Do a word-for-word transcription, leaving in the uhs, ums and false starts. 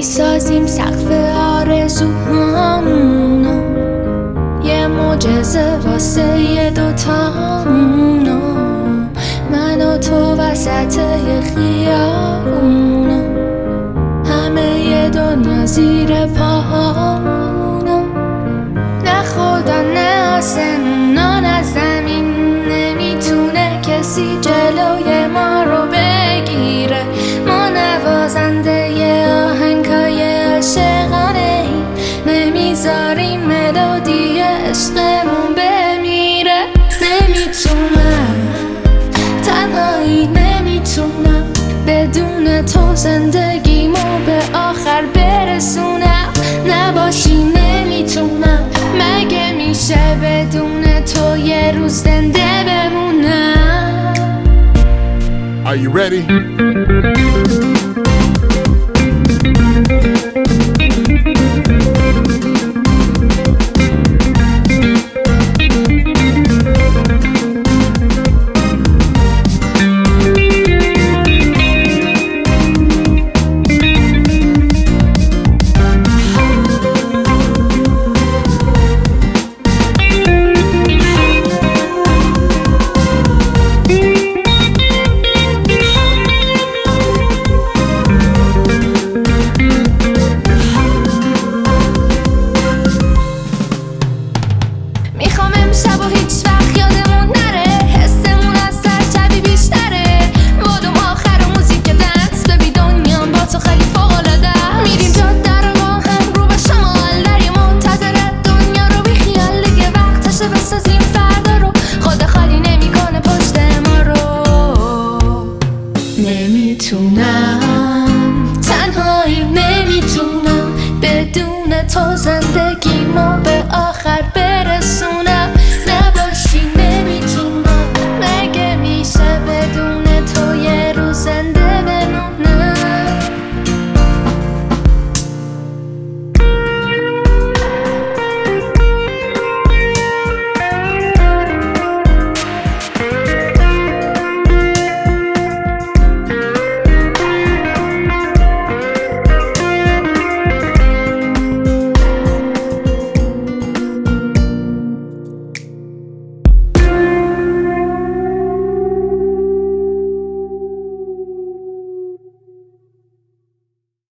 میسازیم سقف آرزوهامونو، یه معجزه واسه یه دوتامونو، من و تو وسط یه خیابونو، همه یه دنیا زیر پاهامونو. نه خدا نه آسمونا نه زمین، نمیتونه کسی جلوی ما رو بگیره. ما نوازنده ی آهنگای عاشقانه ایم، نمیذاریم ملودی عشقمون بمیره. نمیتونم تنهایی، نمیتونم بدون تو زندگیمو به آخر برسونم. نباشی نمیتونم، مگه میشه بدون تو یه روز زنده بمونم؟ Are you ready? میخوام امشب و هیچ وقت یادمون نره، حسمون از هر شبی بیشتره. بادم آخر و موزیک دنس، ببی دنیام با تو خیلی فوق‌العاده. میریم جاده رو با هم رو به شمال، دریا منتظره دنیا رو بی خیال. دیگه وقتشه بسازیم فردا رو، خدا خالی نمیکنه پشت ما رو. نمیتونم تنهایی، نمیتونم بدون تو زندگیمو به آخر